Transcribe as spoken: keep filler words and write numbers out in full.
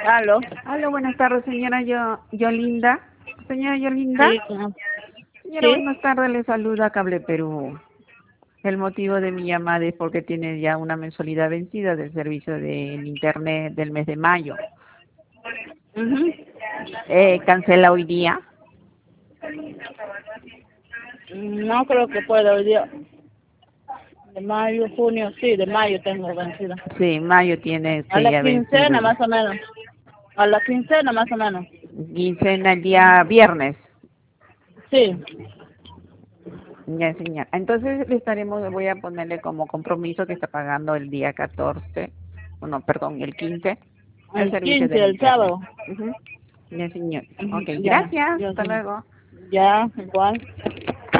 Aló. Hola, buenas tardes, señora Yo, Yolinda. Señora Yolinda. Sí, no. Señora, Sí. buenas tardes, le saluda Cable Perú. El motivo de mi llamada es porque tiene ya una mensualidad vencida del servicio del Internet del mes de mayo. Ujú. Eh, ¿Cancela hoy día? No creo que pueda hoy día. De mayo, junio, sí, de mayo tengo vencida. Sí, mayo tiene A este la ya vencido. quincena más o menos. A la quincena más o menos. Quincena el día viernes. Sí. Ya, señora. Entonces le estaremos, voy a ponerle como compromiso que está pagando el día catorce, no, perdón, el quince, el El servicio quince, del el Internet. sábado. Ujú. Ya, señor. Ujú. Ok, Ya, gracias. yo Hasta sí. luego. Ya, igual.